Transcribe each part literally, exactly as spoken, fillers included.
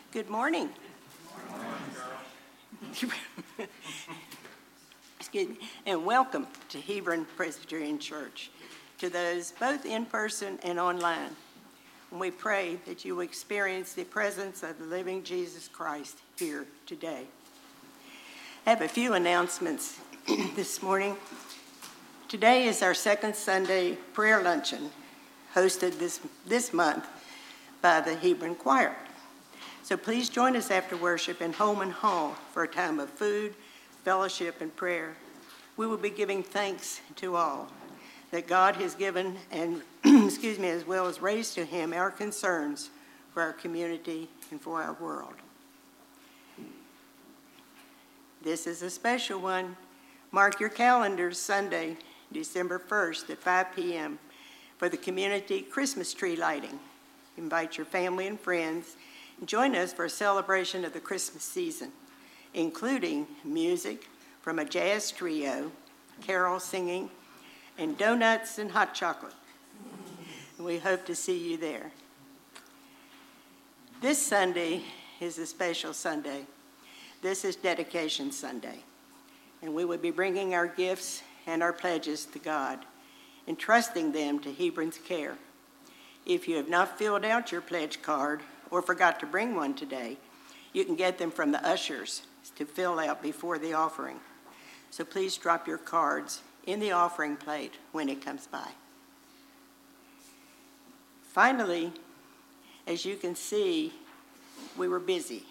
Good morning. Excuse me. And welcome to Hebron Presbyterian Church, to those both in person and online. And we pray that you will experience the presence of the living Jesus Christ here today. I have a few announcements this morning. Today is our second Sunday prayer luncheon, hosted this, this month by the Hebron Choir. So please join us after worship in Holman Hall for a time of food, fellowship, and prayer. We will be giving thanks to all that God has given and, excuse me, as well as raised to him our concerns for our community and for our world. This is a special one. Mark your calendars, Sunday, December first at five p.m. for the community Christmas tree lighting. Invite your family and friends. Join us for a celebration of the Christmas season, including music from a jazz trio, carol singing, and donuts and hot chocolate. We hope to see you there. This Sunday is a special Sunday. This is Dedication Sunday, and we will be bringing our gifts and our pledges to God, entrusting them to Hebron's care. If you have not filled out your pledge card or forgot to bring one today, you can get them from the ushers to fill out before the offering. So please drop your cards in the offering plate when it comes by. Finally, as you can see, we were busy.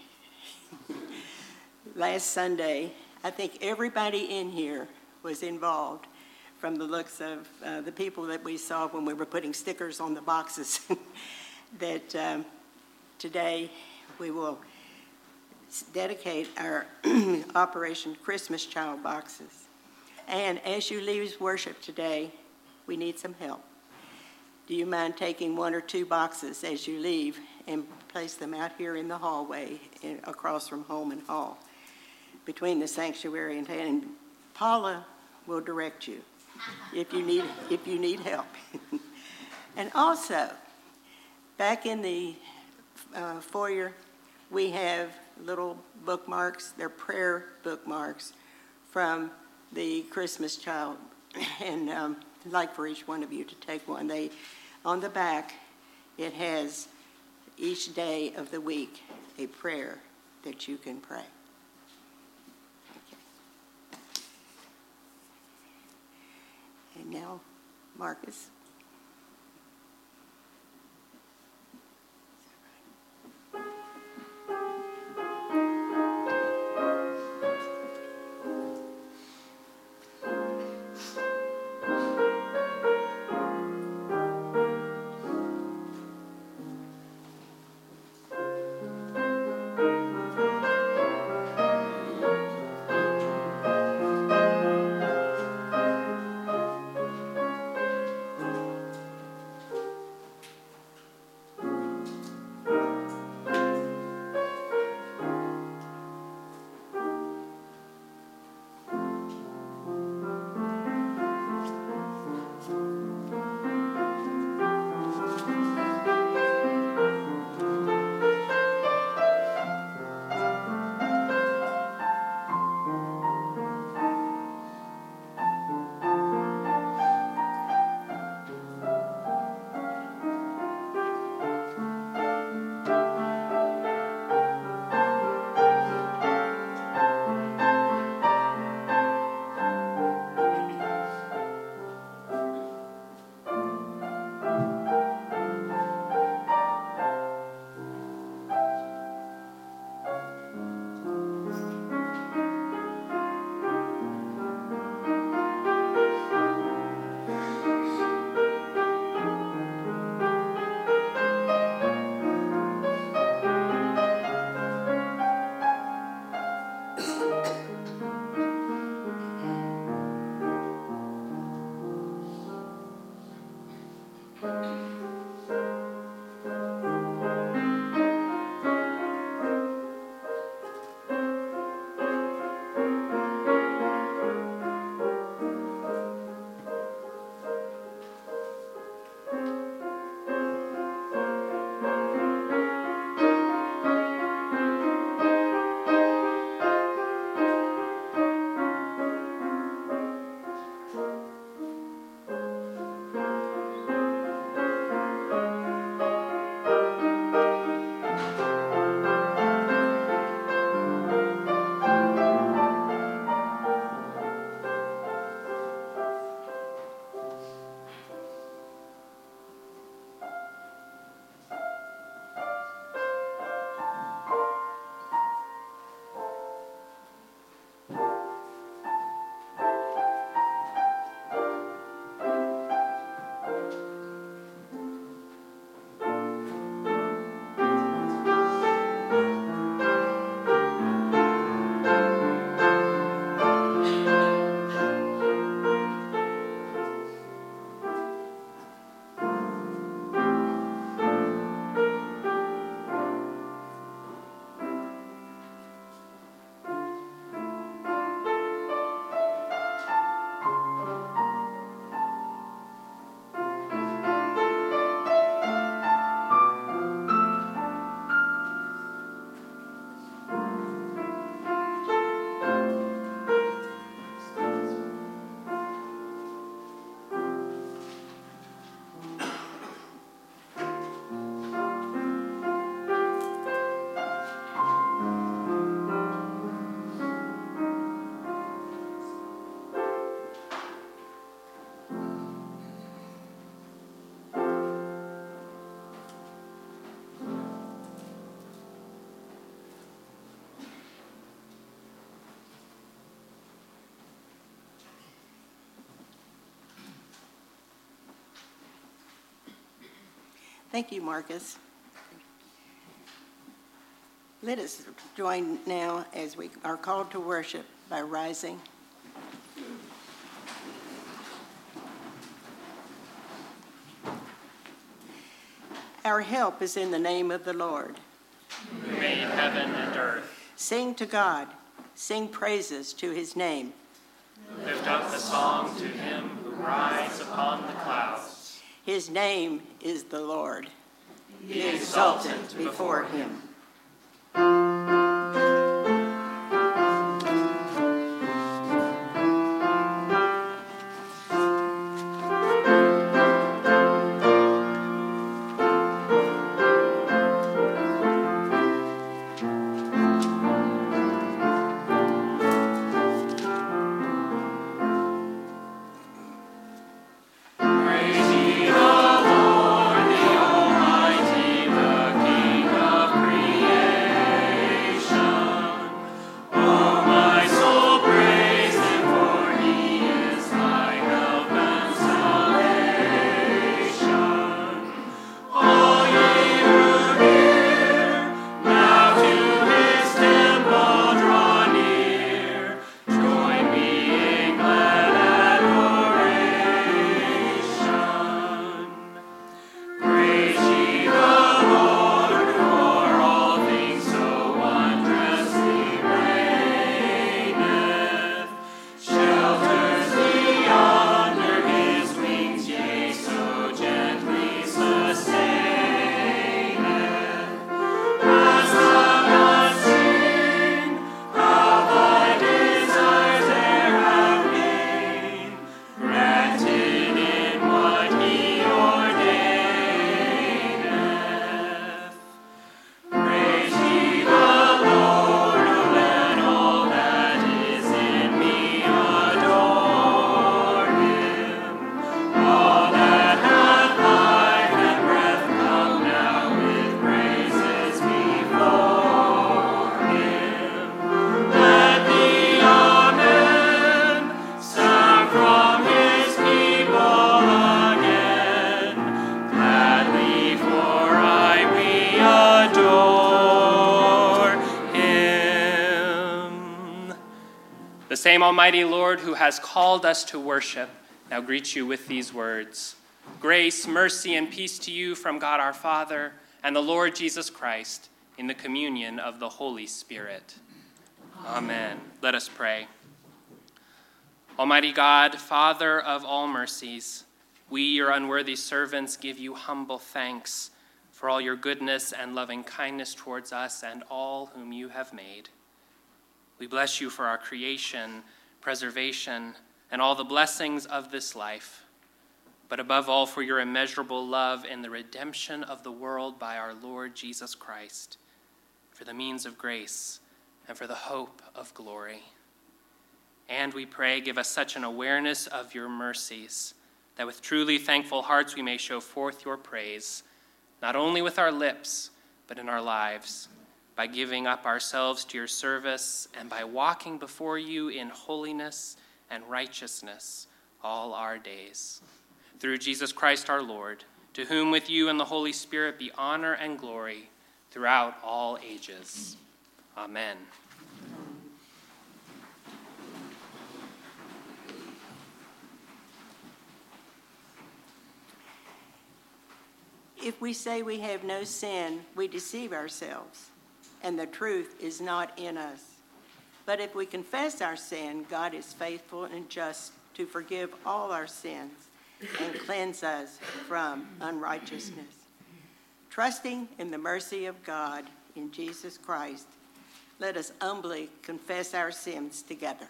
Last Sunday, I think everybody in here was involved, from the looks of uh, the people that we saw when we were putting stickers on the boxes, that um, today we will dedicate our Operation Christmas Child boxes. And as you leave worship today, we need some help. Do you mind taking one or two boxes as you leave and place them out here in the hallway in, across from Holman Hall, between the sanctuary and, and Paula will direct you if you need if you need help. And also, back in the uh, foyer, we have little bookmarks. They're prayer bookmarks from the Christmas child, and um, I'd like for each one of you to take one. They, on the back, it has each day of the week a prayer that you can pray. And now, Marcus. Thank you, Marcus. Let us join now as we are called to worship by rising. Our help is in the name of the Lord, who made heaven and earth. Sing to God, sing praises to his name. Lift up the song to him who rides upon the clouds. His name is the Lord. Be exalted before him. The same Almighty Lord who has called us to worship now greets you with these words. Grace, mercy, and peace to you from God our Father and the Lord Jesus Christ in the communion of the Holy Spirit. Amen. Amen. Let us pray. Almighty God, Father of all mercies, we, your unworthy servants, give you humble thanks for all your goodness and loving kindness towards us and all whom you have made. We bless you for our creation, preservation, and all the blessings of this life, but above all for your immeasurable love in the redemption of the world by our Lord Jesus Christ, for the means of grace and for the hope of glory. And we pray, give us such an awareness of your mercies that with truly thankful hearts we may show forth your praise, not only with our lips, but in our lives, by giving up ourselves to your service and by walking before you in holiness and righteousness all our days. Through Jesus Christ our Lord, to whom with you and the Holy Spirit be honor and glory throughout all ages. Amen. If we say we have no sin, we deceive ourselves, and the truth is not in us. But if we confess our sin, God is faithful and just to forgive all our sins and cleanse us from unrighteousness. Trusting in the mercy of God in Jesus Christ, let us humbly confess our sins together.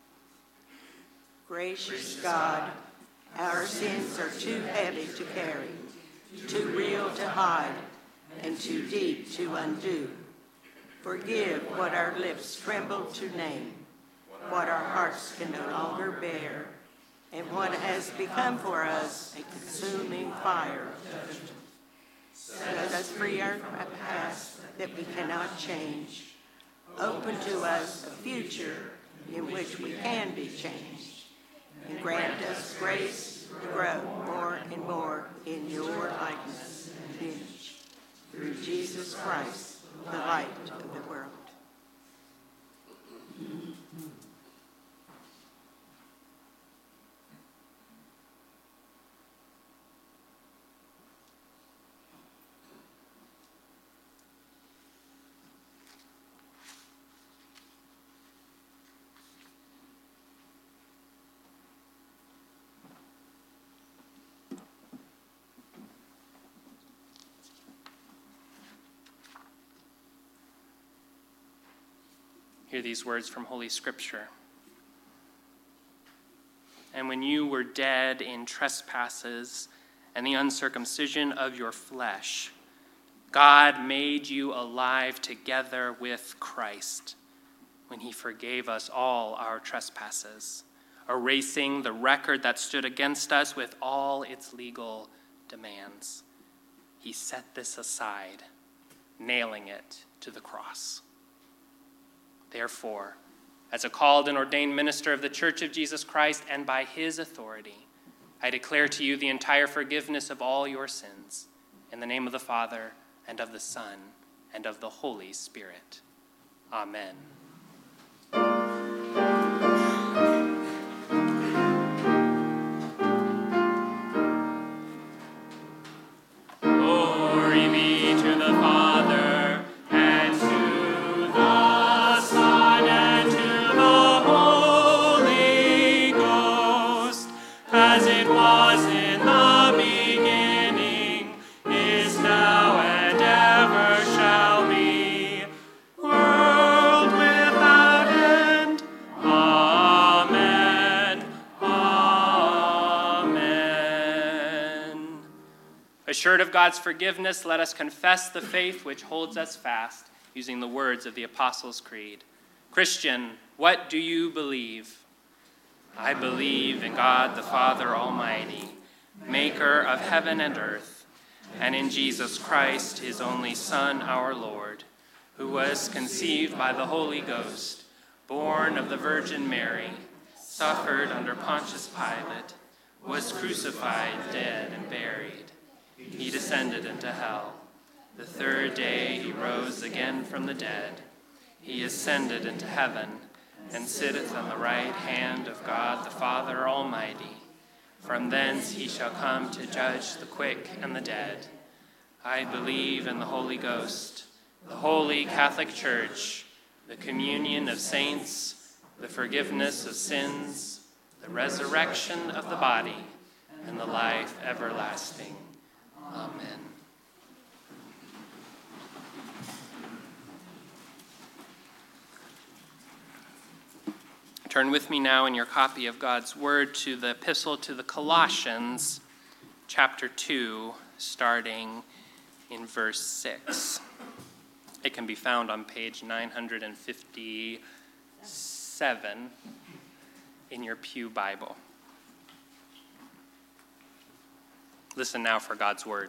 Gracious God, our sins are too heavy to carry, too real to hide, and too deep to undo. Forgive what our lips tremble to name, what our hearts can no longer bear, and what has become for us a consuming fire of judgment. Set us free our past that we cannot change. Open to us a future in which we can be changed, and grant us grace to grow more and more in your likeness. image, through Jesus Christ, the light of the world. Hear these words from Holy Scripture. And when you were dead in trespasses and the uncircumcision of your flesh, God made you alive together with Christ when he forgave us all our trespasses, erasing the record that stood against us with all its legal demands. He set this aside, nailing it to the cross. Therefore, as a called and ordained minister of the Church of Jesus Christ and by his authority, I declare to you the entire forgiveness of all your sins, in the name of the Father, and of the Son, and of the Holy Spirit. Amen. Glory be to the Father, and to the Son, and to the Holy Ghost, as it was in the beginning, is now, and ever shall be, world without end. Amen. Amen. Assured of God's forgiveness, let us confess the faith which holds us fast, using the words of the Apostles' Creed. Christian, what do you believe? I believe in God the Father Almighty, maker of heaven and earth, and in Jesus Christ, his only Son, our Lord, who was conceived by the Holy Ghost, born of the Virgin Mary, suffered under Pontius Pilate, was crucified, dead, and buried. He descended into hell. The third day he rose again from the dead. He ascended into heaven, and sitteth on the right hand of God the Father Almighty. From thence he shall come to judge the quick and the dead. I believe in the Holy Ghost, the holy Catholic Church, the communion of saints, the forgiveness of sins, the resurrection of the body, and the life everlasting. Amen. Turn with me now in your copy of God's Word to the Epistle to the Colossians, chapter two, starting in verse six. It can be found on page nine hundred fifty-seven in your pew Bible. Listen now for God's Word.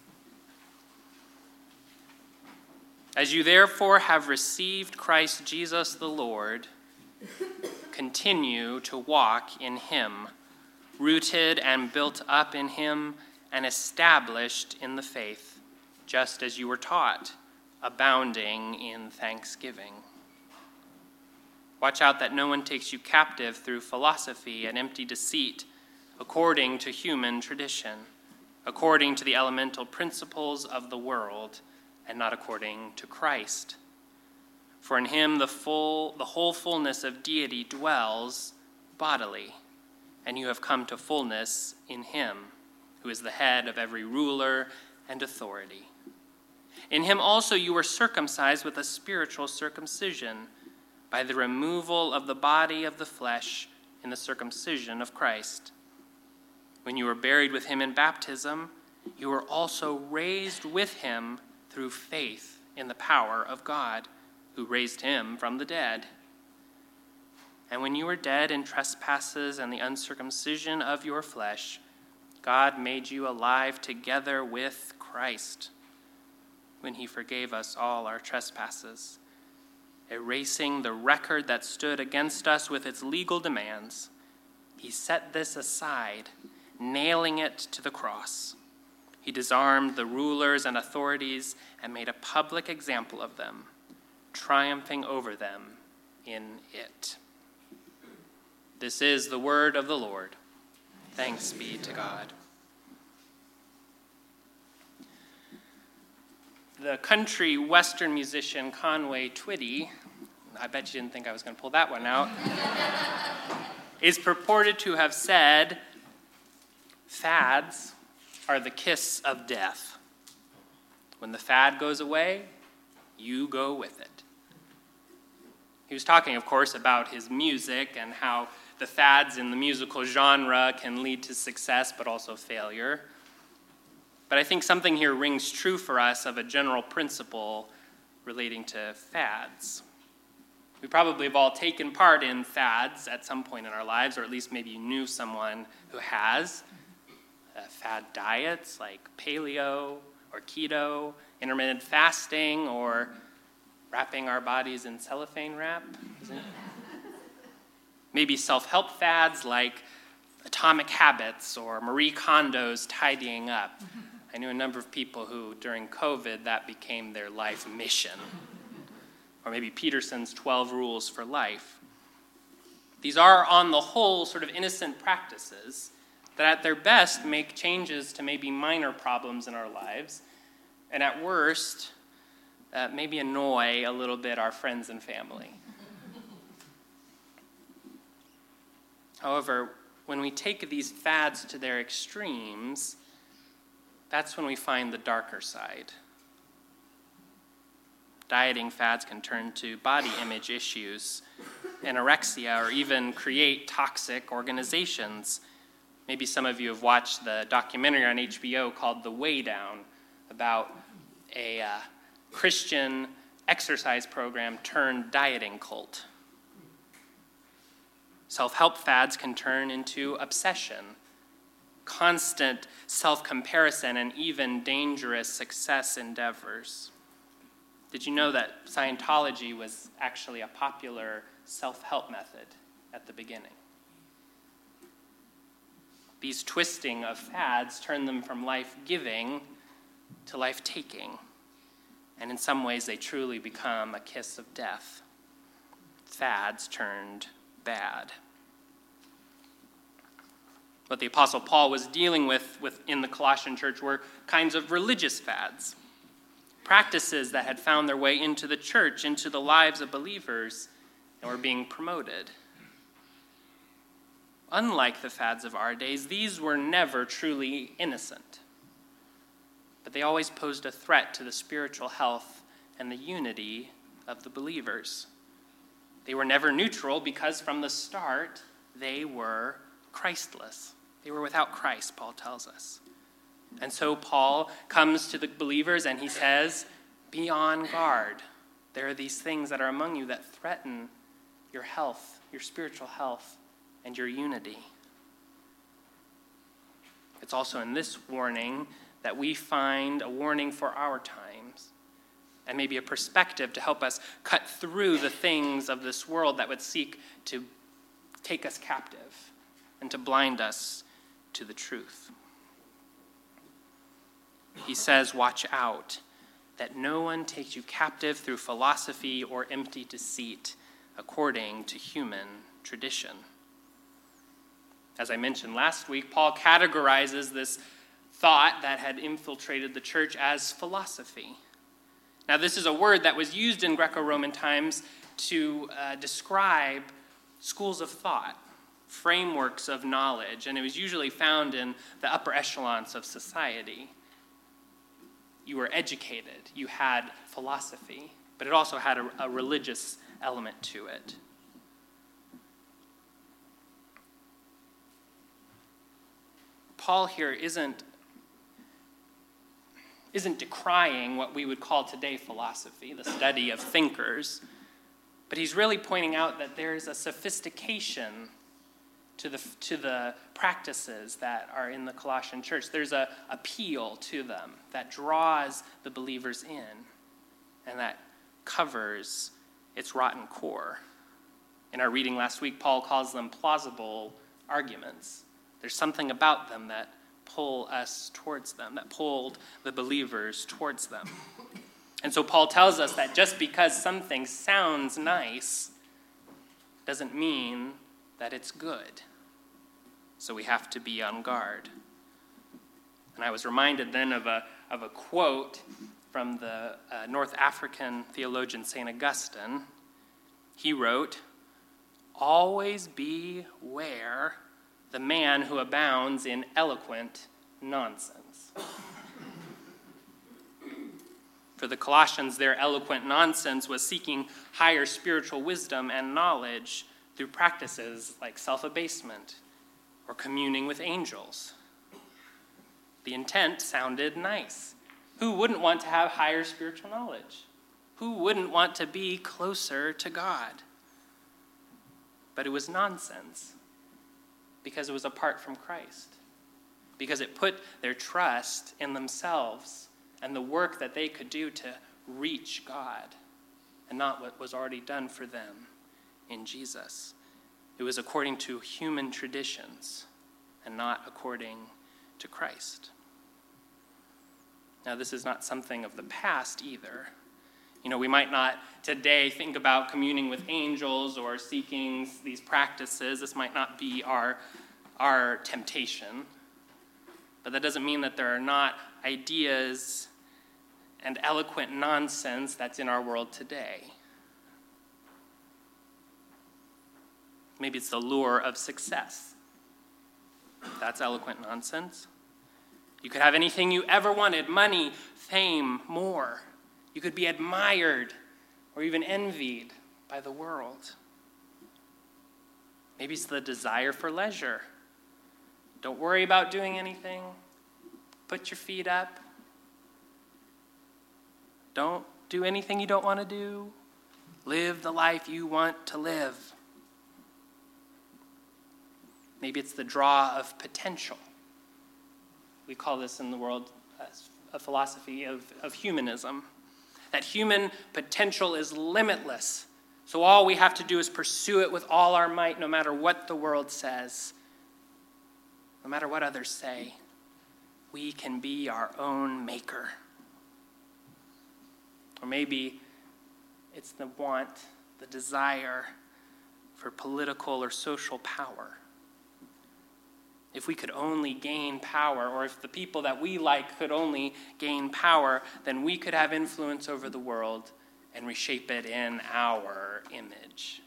As you therefore have received Christ Jesus the Lord, continue to walk in him, rooted and built up in him, and established in the faith, just as you were taught, abounding in thanksgiving. Watch out that no one takes you captive through philosophy and empty deceit, according to human tradition, according to the elemental principles of the world, and not according to Christ. For in him the full, the whole fullness of deity dwells bodily, and you have come to fullness in him, who is the head of every ruler and authority. In him also you were circumcised with a spiritual circumcision, by the removal of the body of the flesh in the circumcision of Christ. When you were buried with him in baptism, you were also raised with him through faith in the power of God, who raised him from the dead. And when you were dead in trespasses and the uncircumcision of your flesh, God made you alive together with Christ, when he forgave us all our trespasses, erasing the record that stood against us with its legal demands. He set this aside, nailing it to the cross. He disarmed the rulers and authorities and made a public example of them, triumphing over them in it. This is the word of the Lord. Thanks be to God. The country western musician Conway Twitty, I bet you didn't think I was going to pull that one out, is purported to have said, fads are the kiss of death. When the fad goes away, you go with it. He was talking, of course, about his music and how the fads in the musical genre can lead to success but also failure. But I think something here rings true for us of a general principle relating to fads. We probably have all taken part in fads at some point in our lives, or at least maybe you knew someone who has. Uh, fad diets like paleo or keto, intermittent fasting, or wrapping our bodies in cellophane wrap. Isn't it? Maybe self-help fads like Atomic Habits or Marie Kondo's tidying up. I knew a number of people who, during COVID, that became their life mission. Or maybe Peterson's twelve Rules for Life. These are, on the whole, sort of innocent practices that at their best make changes to maybe minor problems in our lives, and at worst, uh, maybe annoy a little bit our friends and family. However, when we take these fads to their extremes, that's when we find the darker side. Dieting fads can turn to body image issues, anorexia, or even create toxic organizations. Maybe some of you have watched the documentary on H B O called The Way Down about a uh, Christian exercise program turned dieting cult. Self-help fads can turn into obsession, constant self-comparison, and even dangerous success endeavors. Did you know that Scientology was actually a popular self-help method at the beginning? These twisting of fads turn them from life-giving to life-taking, and in some ways they truly become a kiss of death. Fads turned bad. What the Apostle Paul was dealing with within the Colossian church were kinds of religious fads, practices that had found their way into the church, into the lives of believers, and were being promoted. Unlike the fads of our days, these were never truly innocent, but they always posed a threat to the spiritual health and the unity of the believers. They were never neutral because from the start, they were Christless. They were without Christ, Paul tells us. And so Paul comes to the believers and he says, be on guard. There are these things that are among you that threaten your health, your spiritual health, and your unity. It's also in this warning that we find a warning for our times, and maybe a perspective to help us cut through the things of this world that would seek to take us captive and to blind us to the truth. He says, watch out that no one takes you captive through philosophy or empty deceit according to human tradition. As I mentioned last week, Paul categorizes this thought that had infiltrated the church as philosophy. Now, this is a word that was used in Greco-Roman times to uh, describe schools of thought, frameworks of knowledge, and it was usually found in the upper echelons of society. You were educated, you had philosophy, but it also had a, a religious element to it. Paul here isn't isn't decrying what we would call today philosophy, the study of thinkers, but he's really pointing out that there's a sophistication to the to the practices that are in the Colossian church. There's a appeal to them that draws the believers in and that covers its rotten core. In our reading last week, Paul calls them plausible arguments. There's something about them that pull us towards them, that pulled the believers towards them. And so Paul tells us that just because something sounds nice doesn't mean that it's good. So we have to be on guard. And I was reminded then of a, of a quote from the uh, North African theologian Saint Augustine. He wrote, "Always beware the man who abounds in eloquent nonsense." For the Colossians, their eloquent nonsense was seeking higher spiritual wisdom and knowledge through practices like self-abasement or communing with angels. The intent sounded nice. Who wouldn't want to have higher spiritual knowledge? Who wouldn't want to be closer to God? But it was nonsense because it was apart from Christ, because it put their trust in themselves and the work that they could do to reach God, and not what was already done for them in Jesus. It was according to human traditions and not according to Christ. Now, this is not something of the past either. You know, we might not today think about communing with angels or seeking these practices. This might not be our, our temptation. But that doesn't mean that there are not ideas and eloquent nonsense that's in our world today. Maybe it's the lure of success. That's eloquent nonsense. You could have anything you ever wanted: money, fame, more. You could be admired or even envied by the world. Maybe it's the desire for leisure. Don't worry about doing anything. Put your feet up. Don't do anything you don't want to do. Live the life you want to live. Maybe it's the draw of potential. We call this in the world a philosophy of, of humanism. That human potential is limitless. So all we have to do is pursue it with all our might, no matter what the world says, no matter what others say. We can be our own maker. Or maybe it's the want, the desire for political or social power. If we could only gain power, or if the people that we like could only gain power, then we could have influence over the world and reshape it in our image.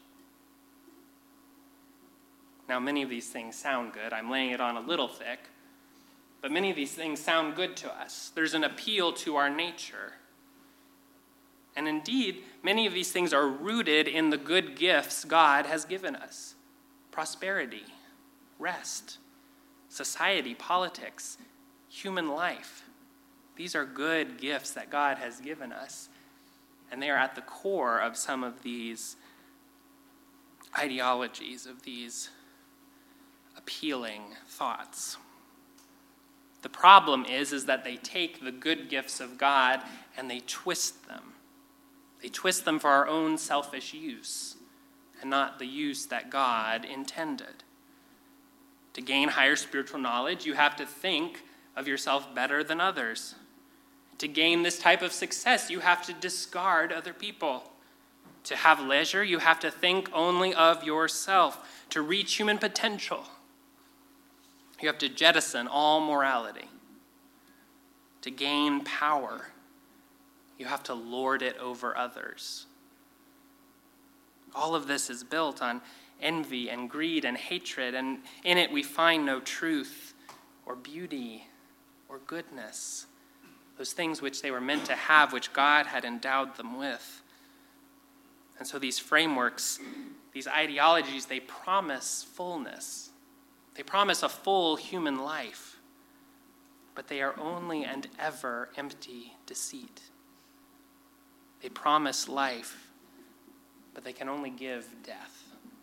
Now, many of these things sound good. I'm laying it on a little thick. But many of these things sound good to us. There's an appeal to our nature. And indeed, many of these things are rooted in the good gifts God has given us. Prosperity, rest, society, politics, human life. These are good gifts that God has given us. And they are at the core of some of these ideologies, of these appealing thoughts. The problem is, is that they take the good gifts of God and they twist them. They twist them for our own selfish use and not the use that God intended. To gain higher spiritual knowledge, you have to think of yourself better than others. To gain this type of success, you have to discard other people. To have leisure, you have to think only of yourself. To reach human potential, you have to jettison all morality. To gain power, you have to lord it over others. All of this is built on envy and greed and hatred, and in it we find no truth or beauty or goodness, those things which they were meant to have, which God had endowed them with. And so these frameworks, these ideologies, they promise fullness. They promise a full human life, but they are only and ever empty deceit. They promise life, but they can only give death.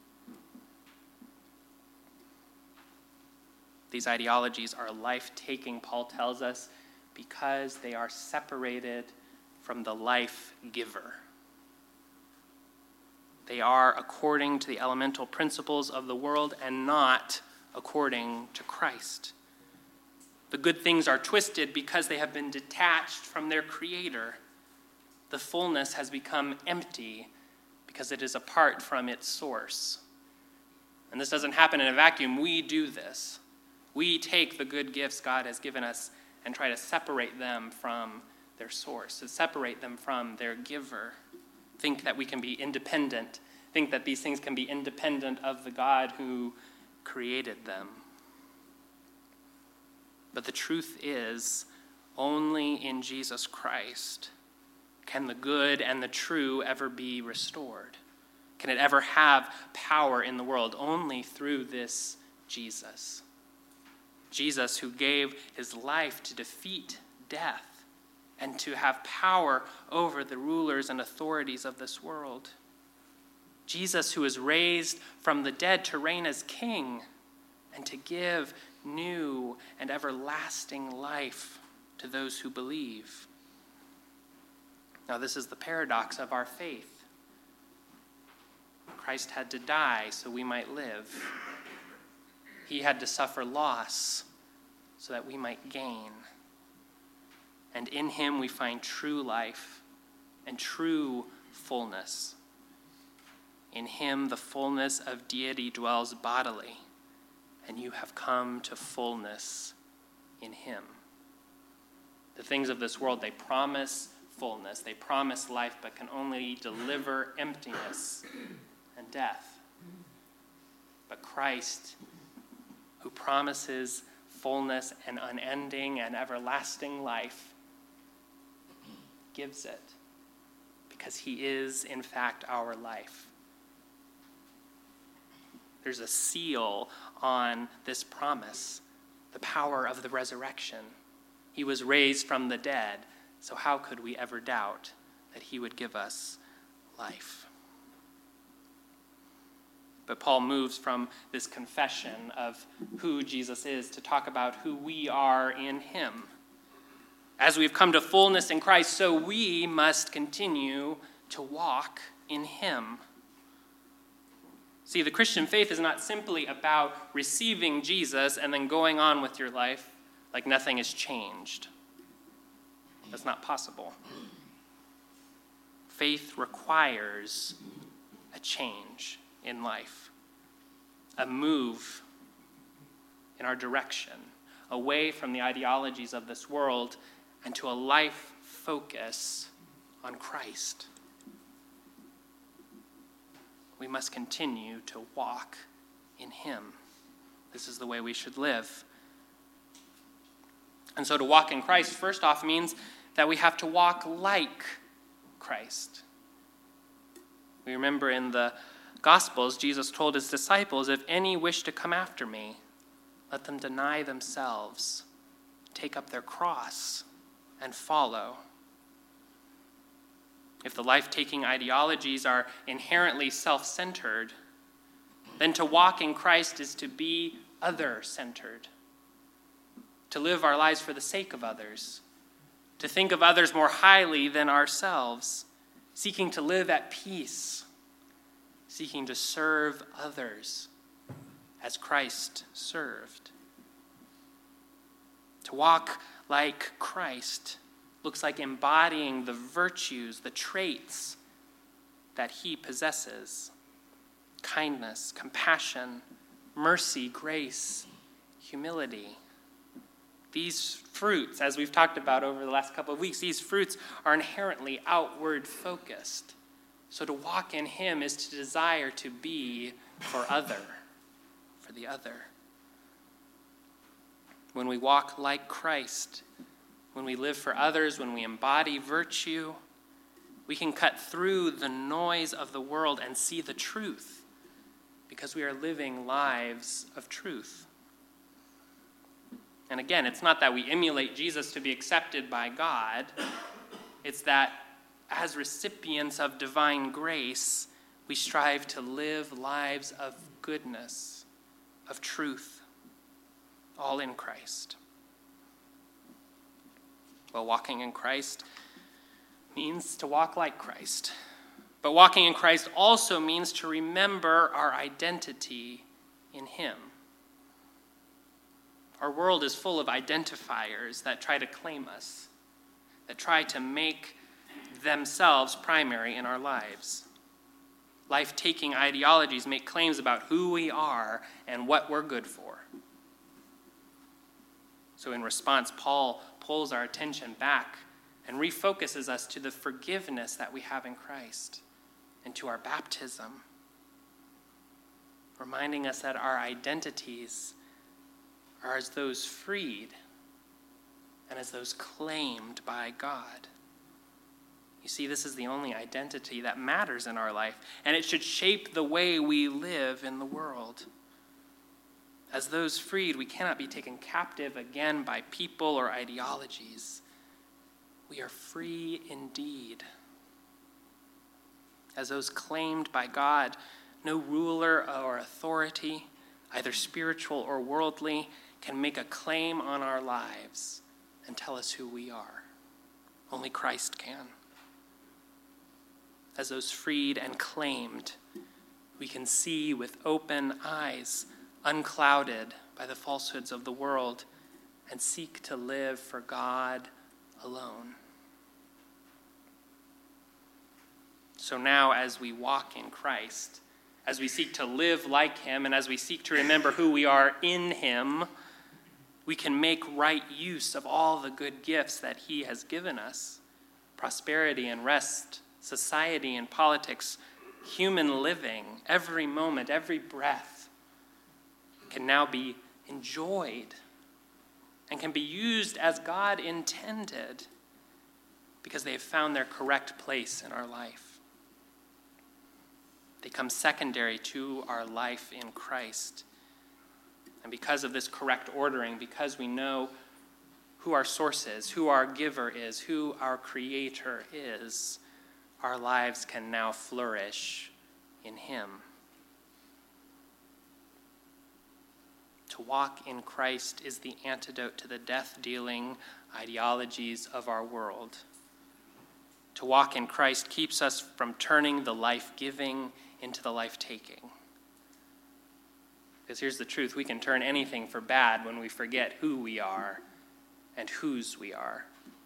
These ideologies are life-taking, Paul tells us, because they are separated from the life giver. They are according to the elemental principles of the world and not according to Christ. The good things are twisted because they have been detached from their Creator. The fullness has become empty because it is apart from its source. And this doesn't happen in a vacuum. We do this. We take the good gifts God has given us and try to separate them from their source, to separate them from their giver. Think that we can be independent. Think that these things can be independent of the God who created them. But the truth is, only in Jesus Christ can the good and the true ever be restored. Can it ever have power in the world? Only through this Jesus. Jesus, who gave his life to defeat death and to have power over the rulers and authorities of this world. Jesus, who is raised from the dead to reign as king and to give new and everlasting life to those who believe. Now, this is the paradox of our faith. Christ had to die so we might live. He had to suffer loss so that we might gain. And in him we find true life and true fullness. In him the fullness of deity dwells bodily, and you have come to fullness in him. The things of this world, they promise fullness, they promise life, but can only deliver emptiness and death. But Christ, who promises fullness and unending and everlasting life, gives it because he is, in fact, our life. There's a seal on this promise, the power of the resurrection. He was raised from the dead, so how could we ever doubt that he would give us life? But Paul moves from this confession of who Jesus is to talk about who we are in him. As we've come to fullness in Christ, so we must continue to walk in him. See, the Christian faith is not simply about receiving Jesus and then going on with your life like nothing has changed. That's not possible. Faith requires a change in life, a move in our direction, away from the ideologies of this world and to a life focus on Christ. We must continue to walk in him. This is the way we should live. And so to walk in Christ, first off, means that we have to walk like Christ. We remember in the Gospels, Jesus told his disciples, if any wish to come after me, let them deny themselves, take up their cross, and follow. If the life-taking ideologies are inherently self-centered, then to walk in Christ is to be other-centered, to live our lives for the sake of others, to think of others more highly than ourselves, seeking to live at peace, seeking to serve others as Christ served. To walk like Christ looks like embodying the virtues, the traits that he possesses: kindness, compassion, mercy, grace, humility. These fruits, as we've talked about over the last couple of weeks, these fruits are inherently outward focused. So to walk in him is to desire to be for other, for the other. When we walk like Christ, when we live for others, when we embody virtue, we can cut through the noise of the world and see the truth because we are living lives of truth. And again, it's not that we emulate Jesus to be accepted by God. It's that as recipients of divine grace, we strive to live lives of goodness, of truth, all in Christ. Well, walking in Christ means to walk like Christ. But walking in Christ also means to remember our identity in him. Our world is full of identifiers that try to claim us, that try to make themselves primary in our lives. Life-taking ideologies make claims about who we are and what we're good for. So in response, Paul pulls our attention back and refocuses us to the forgiveness that we have in Christ and to our baptism, reminding us that our identities are as those freed and as those claimed by God. You see, this is the only identity that matters in our life, and it should shape the way we live in the world. As those freed, we cannot be taken captive again by people or ideologies. We are free indeed. As those claimed by God, no ruler or authority, either spiritual or worldly, can make a claim on our lives and tell us who we are. Only Christ can. As those freed and claimed, we can see with open eyes, unclouded by the falsehoods of the world, and seek to live for God alone. So now, as we walk in Christ, as we seek to live like him, and as we seek to remember who we are in him, we can make right use of all the good gifts that he has given us: prosperity and rest, society and politics, human living. Every moment, every breath can now be enjoyed and can be used as God intended because they have found their correct place in our life. They come secondary to our life in Christ. And because of this correct ordering, because we know who our source is, who our giver is, who our creator is, our lives can now flourish in him. To walk in Christ is the antidote to the death-dealing ideologies of our world. To walk in Christ keeps us from turning the life-giving into the life-taking. Because here's the truth: we can turn anything for bad when we forget who we are and whose we are.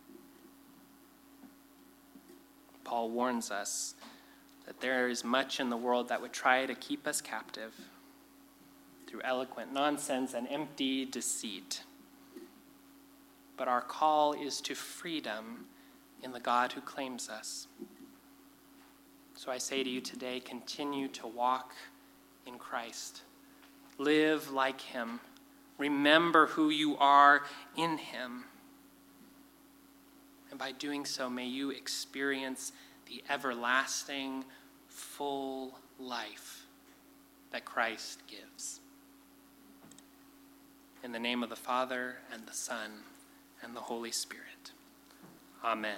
Paul warns us that there is much in the world that would try to keep us captive through eloquent nonsense and empty deceit. But our call is to freedom in the God who claims us. So I say to you today, continue to walk in Christ. Live like him. Remember who you are in him. And by doing so, may you experience the everlasting, full life that Christ gives. In the name of the Father, and the Son, and the Holy Spirit. Amen.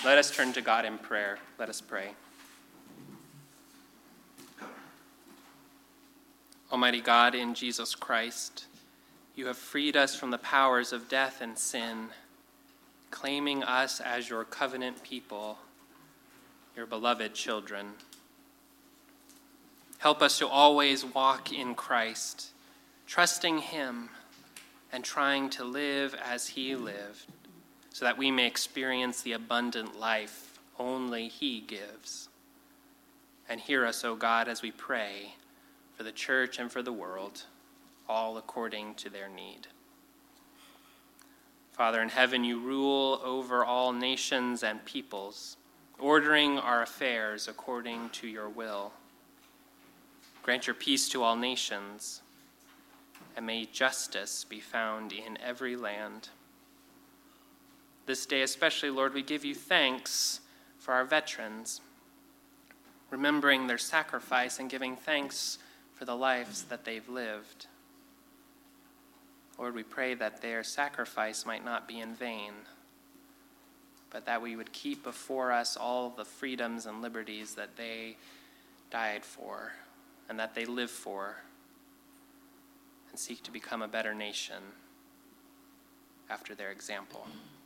Let us turn to God in prayer. Let us pray. Almighty God, in Jesus Christ, you have freed us from the powers of death and sin, claiming us as your covenant people, your beloved children. Help us to always walk in Christ, trusting him and trying to live as he lived, so that we may experience the abundant life only he gives. And hear us, O God, as we pray for the church and for the world, all according to their need. Father in heaven, you rule over all nations and peoples, ordering our affairs according to your will. Grant your peace to all nations, and may justice be found in every land. This day especially, Lord, we give you thanks for our veterans, remembering their sacrifice and giving thanks for the lives that they've lived. Lord, we pray that their sacrifice might not be in vain, but that we would keep before us all the freedoms and liberties that they died for and that they live for, and seek to become a better nation after their example.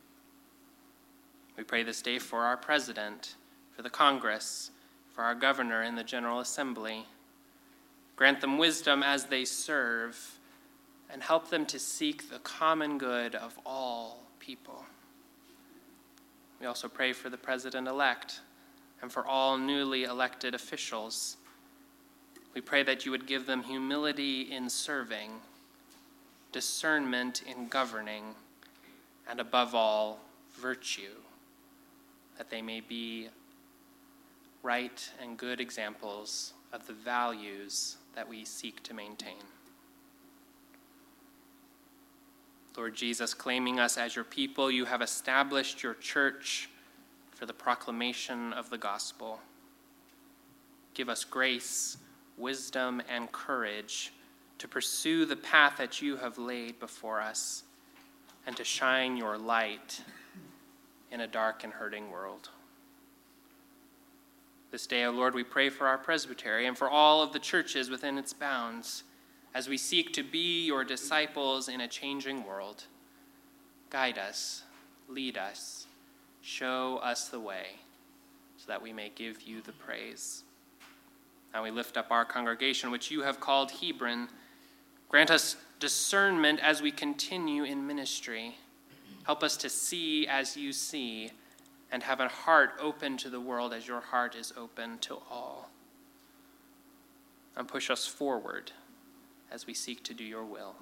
We pray this day for our president, for the Congress, for our governor and the General Assembly. Grant them wisdom as they serve, and help them to seek the common good of all people. We also pray for the president-elect and for all newly elected officials. We pray that you would give them humility in serving, discernment in governing, and above all, virtue, that they may be right and good examples of the values that we seek to maintain. Lord Jesus, claiming us as your people, you have established your church for the proclamation of the gospel. Give us grace, wisdom, and courage to pursue the path that you have laid before us and to shine your light in a dark and hurting world. This day, O Lord, we pray for our presbytery and for all of the churches within its bounds as we seek to be your disciples in a changing world. Guide us, lead us, show us the way so that we may give you the praise. Now we lift up our congregation, which you have called Hebron. Grant us discernment as we continue in ministry. Help us to see as you see and have a heart open to the world as your heart is open to all. And push us forward as we seek to do your will.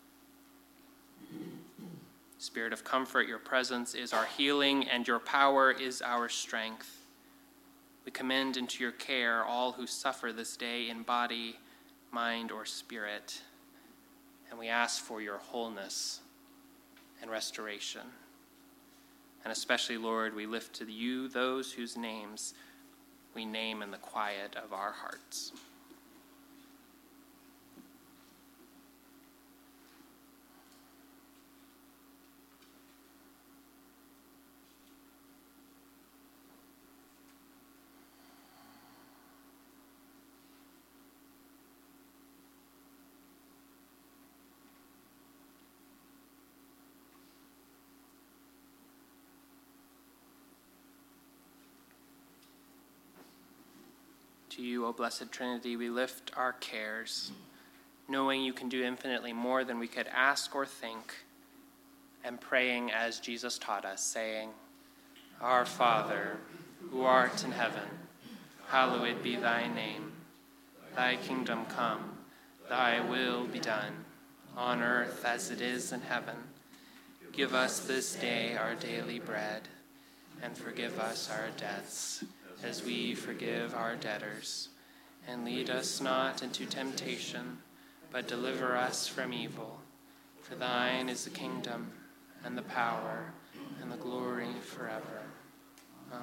Spirit of comfort, your presence is our healing and your power is our strength. We commend into your care all who suffer this day in body, mind, or spirit, and we ask for your wholeness and restoration. And especially, Lord, we lift to you those whose names we name in the quiet of our hearts. To you, O Blessed Trinity, we lift our cares, knowing you can do infinitely more than we could ask or think, and praying as Jesus taught us, saying, Our Father, who art in heaven, hallowed be thy name. Thy kingdom come, thy will be done, on earth as it is in heaven. Give us this day our daily bread, and forgive us our debts, as we forgive our debtors. And lead us not into temptation, but deliver us from evil. For thine is the kingdom, and the power, and the glory forever. Amen.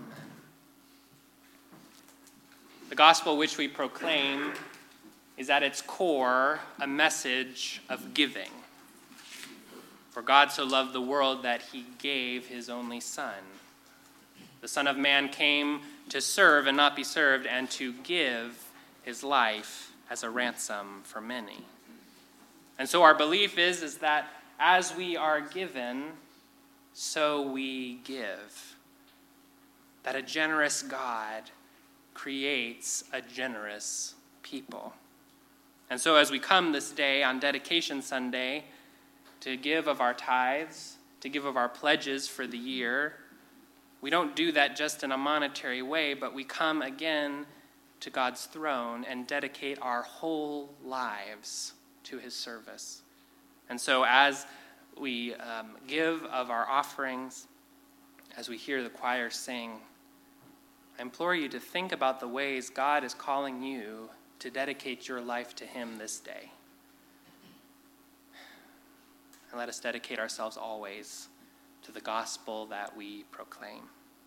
The gospel which we proclaim is at its core a message of giving. For God so loved the world that he gave his only Son, The Son of Man came to serve and not be served, and to give his life as a ransom for many. And so our belief is, is that as we are given, so we give. That a generous God creates a generous people. And so as we come this day on Dedication Sunday to give of our tithes, to give of our pledges for the year, we don't do that just in a monetary way, but we come again to God's throne and dedicate our whole lives to his service. And so as we um, give of our offerings, as we hear the choir sing, I implore you to think about the ways God is calling you to dedicate your life to him this day. And let us dedicate ourselves always to the gospel that we proclaim.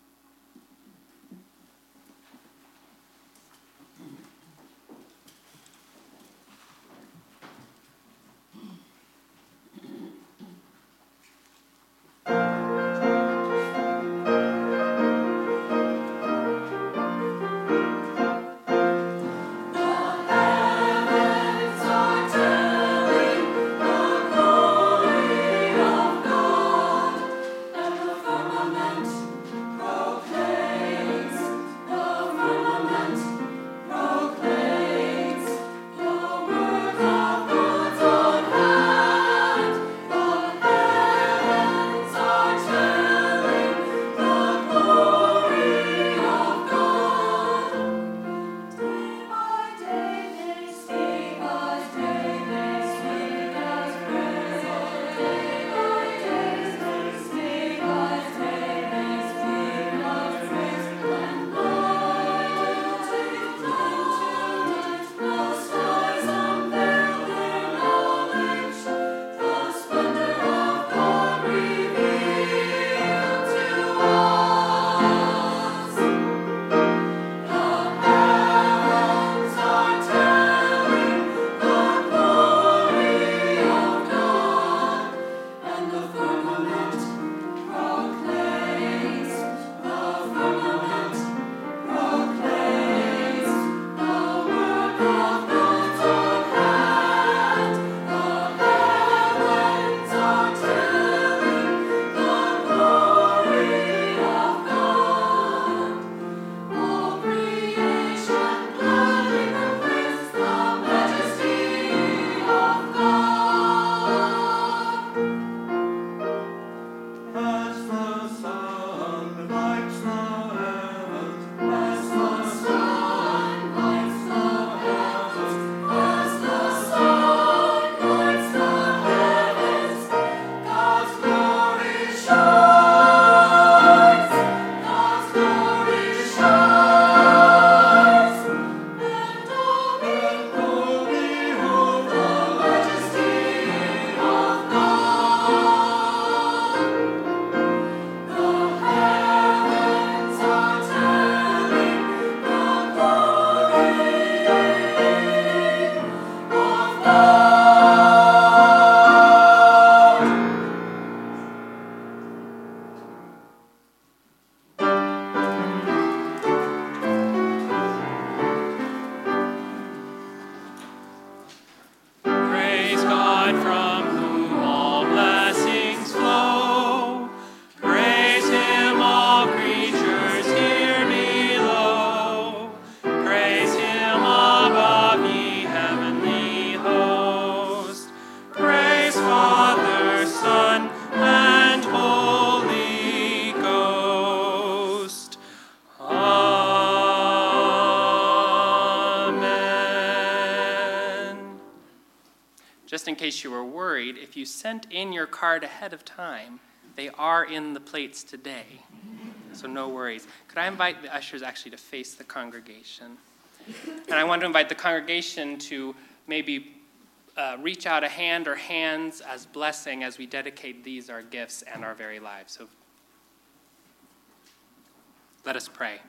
Just in case you were worried, if you sent in your card ahead of time, they are in the plates today. So no worries. Could I invite the ushers actually to face the congregation? And I want to invite the congregation to maybe uh, reach out a hand or hands as blessing as we dedicate these, our gifts, and our very lives. So let us pray.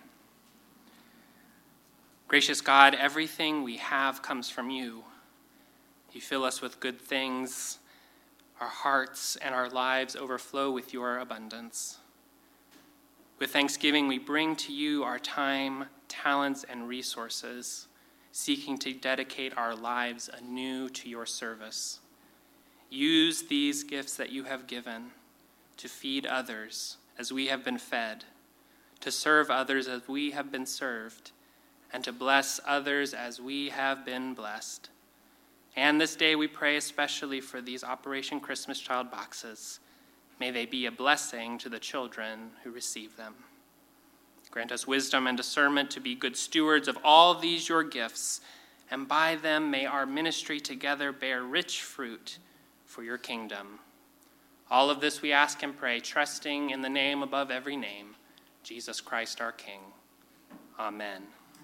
Gracious God, everything we have comes from you. You fill us with good things. Our hearts and our lives overflow with your abundance. With thanksgiving, we bring to you our time, talents, and resources, seeking to dedicate our lives anew to your service. Use these gifts that you have given to feed others as we have been fed, to serve others as we have been served, and to bless others as we have been blessed. And this day we pray especially for these Operation Christmas Child boxes. May they be a blessing to the children who receive them. Grant us wisdom and discernment to be good stewards of all these your gifts, and by them may our ministry together bear rich fruit for your kingdom. All of this we ask and pray, trusting in the name above every name, Jesus Christ our King. Amen.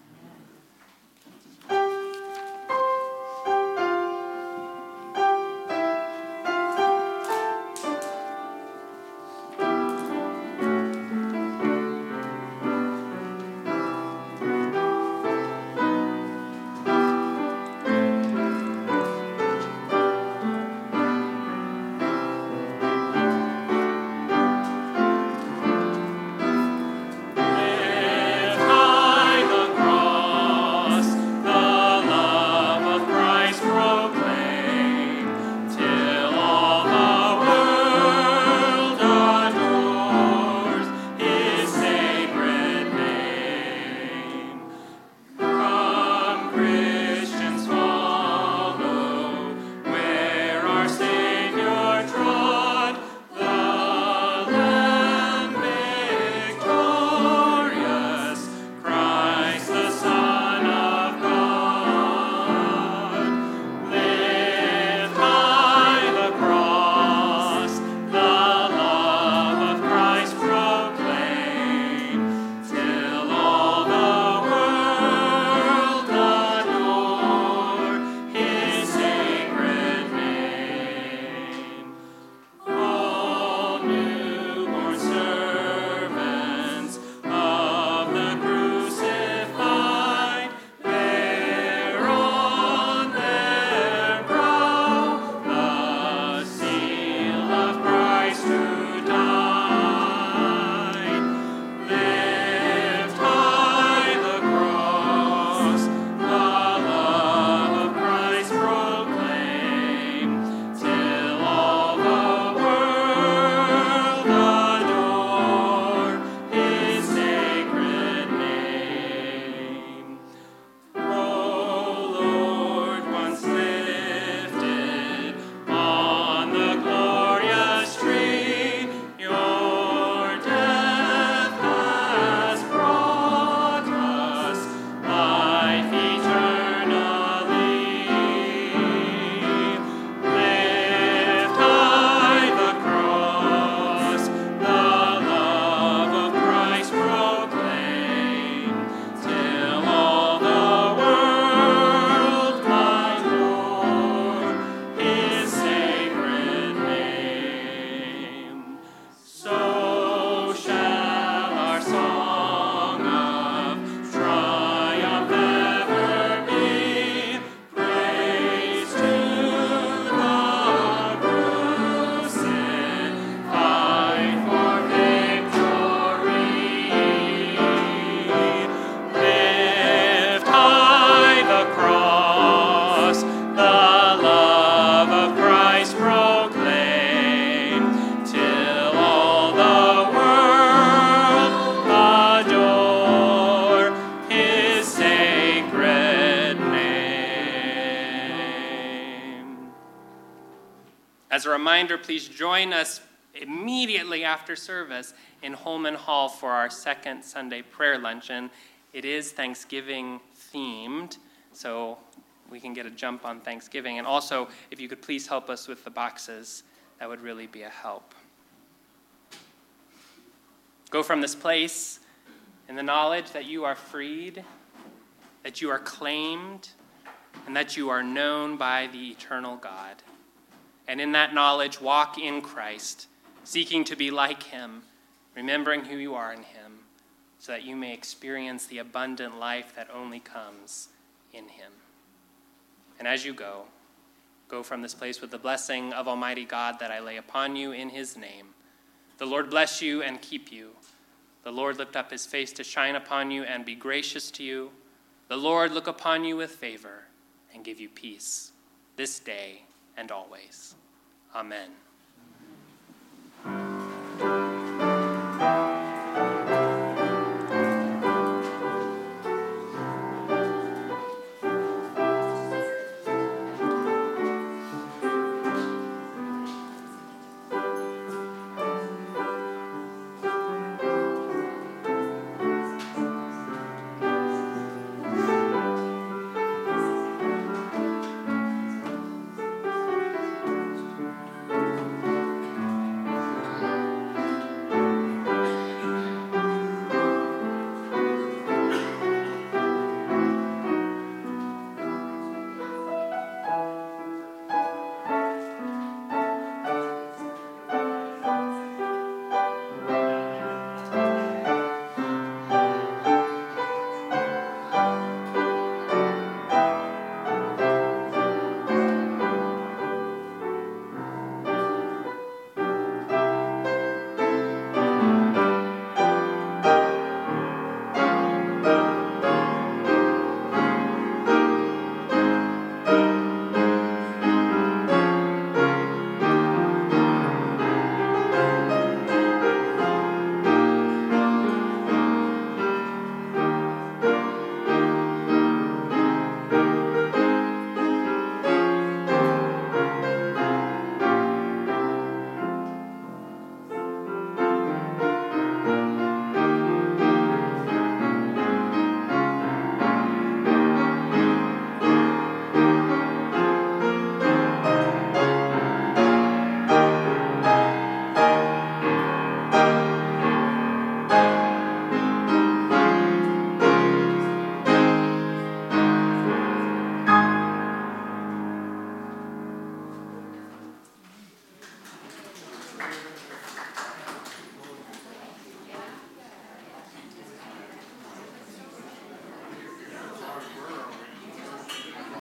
As a reminder, please join us immediately after service in Holman Hall for our second Sunday prayer luncheon. It is Thanksgiving themed, so we can get a jump on Thanksgiving. And also, if you could please help us with the boxes, that would really be a help. Go from this place in the knowledge that you are freed, that you are claimed, and that you are known by the eternal God. And in that knowledge, walk in Christ, seeking to be like him, remembering who you are in him, so that you may experience the abundant life that only comes in him. And as you go, go from this place with the blessing of Almighty God that I lay upon you in his name. The Lord bless you and keep you. The Lord lift up his face to shine upon you and be gracious to you. The Lord look upon you with favor and give you peace this day and always. Amen.